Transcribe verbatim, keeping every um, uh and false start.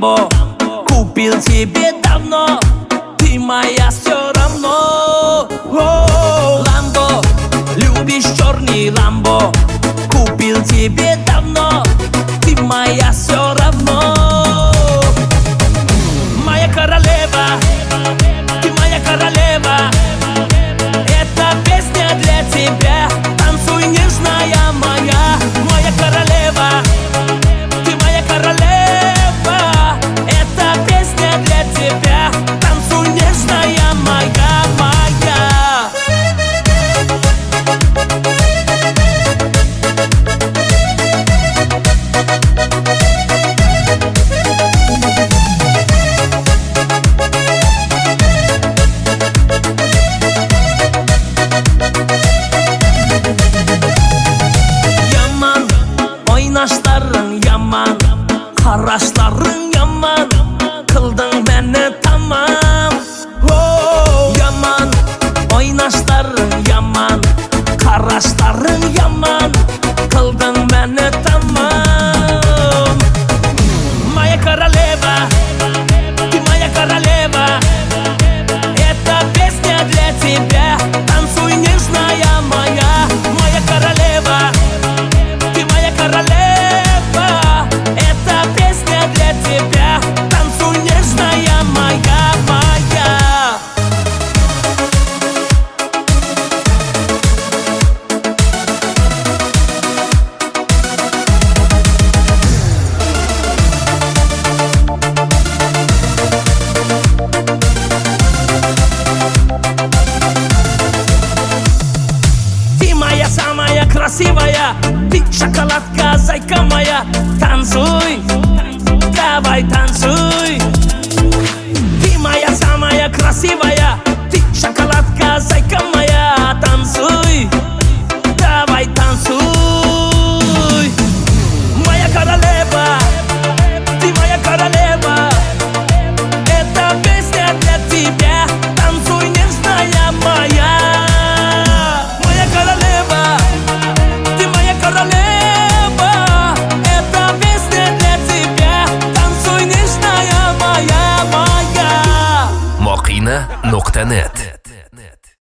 Ламбо купил тебе давно, ты моя все равно. Ламбо, любишь черный Ламбо, купил тебе давно, ты моя все равно. Моя королева, ты моя королева, эта песня для тебя, танцуй, нежная моя. Моя королева, ты моя королева, эта песня для тебя, танцуй, нежная моя, моя. Oynaşların yaman, qarashların yaman, qilding meni tamam. Yaman, oynaşların yaman, qarashların yaman, qilding meni tamam. Моя королева, ты моя королева, эта песня для тебя, танцуй, нежная моя. Моя королева, ты моя королева, эта песня для тебя, танцуй, нежная моя, моя. Ты моя самая красивая, ты шоколадка, зайка моя. Танцуй, давай танцуй. Ты моя самая красивая,